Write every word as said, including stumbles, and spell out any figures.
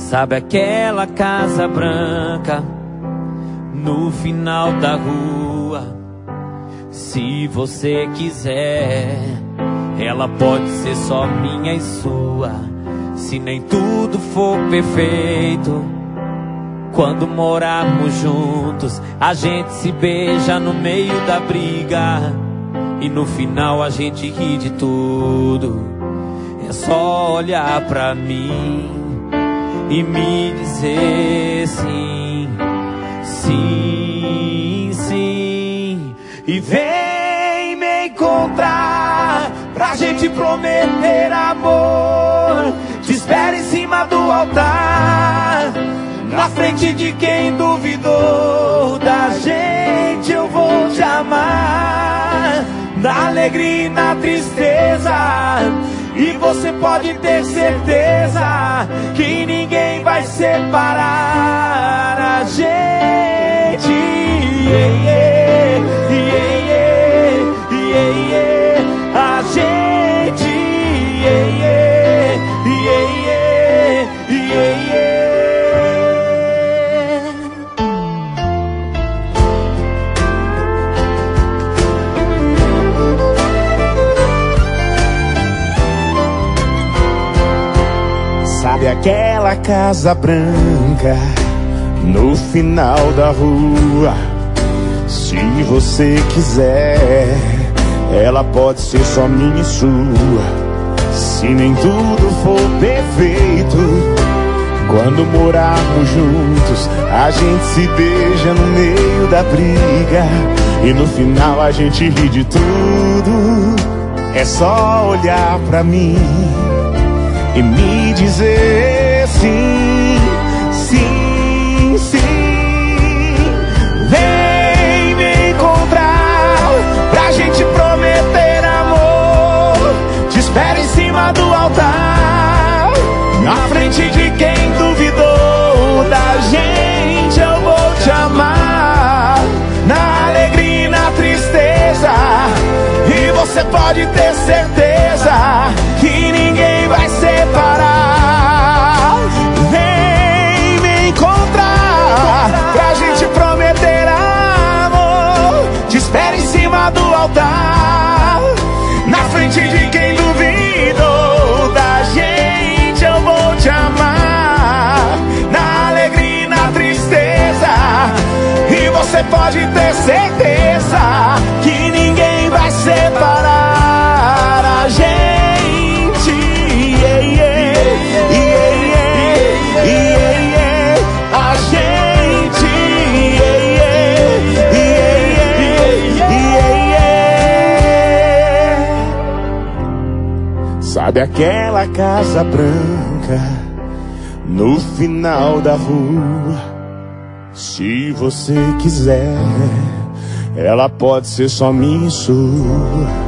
Sabe aquela casa branca no final da rua? Se você quiser, ela pode ser só minha e sua. Se nem tudo for perfeito, quando morarmos juntos, a gente se beija no meio da briga e no final a gente ri de tudo. É só olhar pra mim e me dizer sim, sim, sim. E vem me encontrar pra gente prometer amor. Te espero em cima do altar, na frente de quem duvidou da gente. Eu vou te amar, na alegria e na tristeza. E você pode ter certeza que ninguém vai separar a gente. Yeah, yeah, yeah, yeah, yeah, a gente. Yeah, yeah, yeah, yeah, yeah, yeah. Sabe aquela casa branca no final da rua? Se você quiser, ela pode ser só minha e sua. Se nem tudo for perfeito, quando morarmos juntos, a gente se beija no meio da briga e no final a gente ri de tudo. É só olhar pra mim e me dizer sim, sim, sim. Vem me encontrar pra gente prometer amor. Te espero em cima do altar, na frente de quem duvidou da gente. Eu vou te amar, na alegria e na tristeza. E você pode ter certeza que ninguém vai separar. Vem me encontrar pra gente prometer amor. Te espero em cima do altar, na frente de quem duvidou da gente. Eu vou te amar, na alegria e na tristeza. E você pode ter certeza que ninguém vai separar a gente. Yeah, yeah, yeah, yeah, yeah, yeah, a gente. Yeah, yeah, yeah, yeah, yeah. Sabe aquela casa branca no final da rua? Se você quiser, ela pode ser só minha e sua.